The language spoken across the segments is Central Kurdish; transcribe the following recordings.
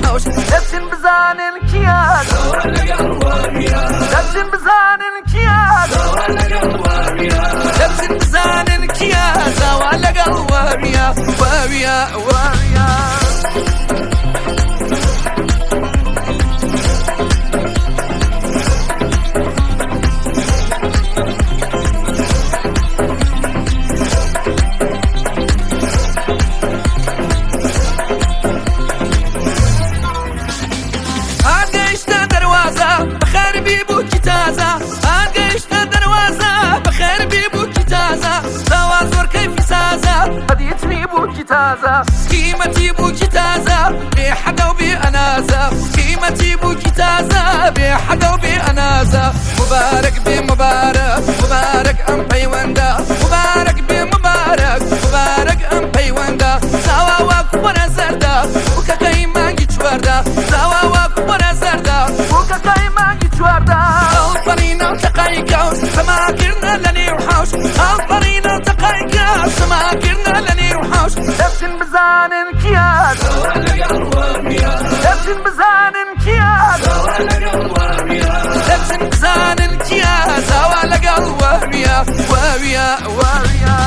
كوش دبسن بزانن كياد دبسن بزانن كياد دبسن بزانن كياد ولا قلواميا واميا واميا تازة قيمتي بوكي تازة بحقه وبأنازة قيمتي بوكي تازة بحقه وبأنازة مبارك بمبارك مبارك أم بيوندا مبارك بمبارك مبارك أم بيوندا سوا وكبر زردا وكاكاي مانجي تشوردا سوا وكبر زردا وكاكاي مانجي تشوردا الطرينا تقاي كوش سما كرنا لني وحوش الطرينا تقاي كوش سما كرنا لني وحوش دبسن بزانن كياد دبسن بزانن كياد دبسن بزانن كياد ولا قلواميا واميا واميا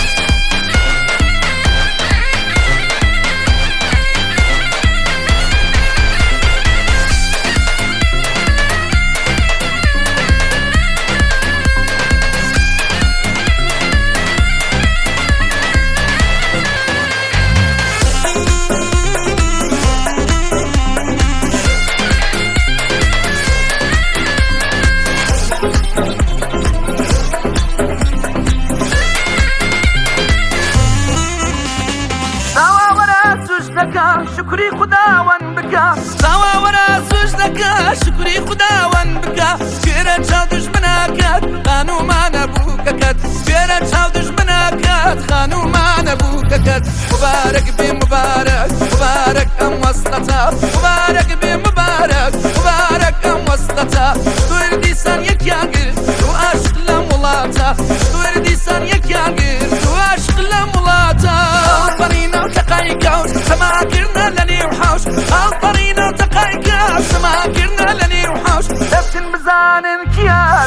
شكري خداوان بكا سوا ورا سجدك شكري خداوان بكا فيرا تشاو دشمناكات خانو ما نبوككت فيرا تشاو دشمناكات خانو ما نبوككت مبارك بمبارك مبارك أم وصلتا مبارك بمبارك مبارك أم وصلتا شكر ديسان يكياغر تو عشق لمولاتا شكر ديسان يكياغر تو عشق لمولاتا الطرينا وتقاي كوش سما كرنا لني وحوش الطرينا وتقاي كوش سما كرنا لني وحوش دبسن بزانن كياد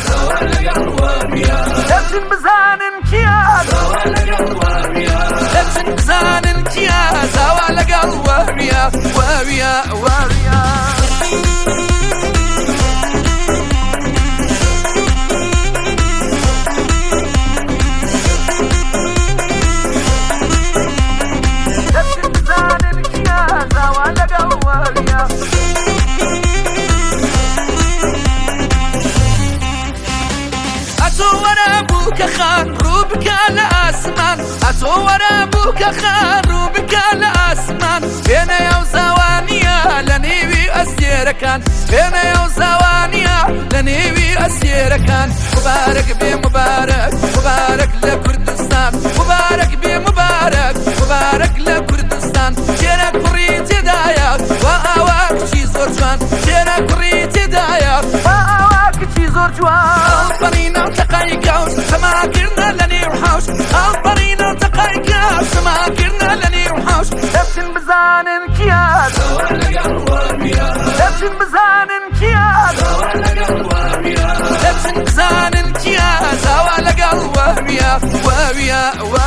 دبسن بزانن كياد دبسن بزانن كياد ولا قلواميا واميا واميا خان روبك الأسمان أتور أبوك خان روبك الأسمان هنا يا زوانيا لنيبي أسيركان هنا يا زوانيا لنيبي أسيركان مبارك بمبارك مبارك لكردستان مبارك بمبارك مبارك لكردستان جيرك فريت دايا وأواك شي زور جوان جيرك فريت دايا وأواك شي زور جوان الطرينا وتقاي كوش سما كرنا لني وحوش الطرينا تقاي كوش سما كرنا لني وحوش دبسن بزانن كياد دبسن بزانن كياد دبسن بزانن كياد ولا قلواميا واميا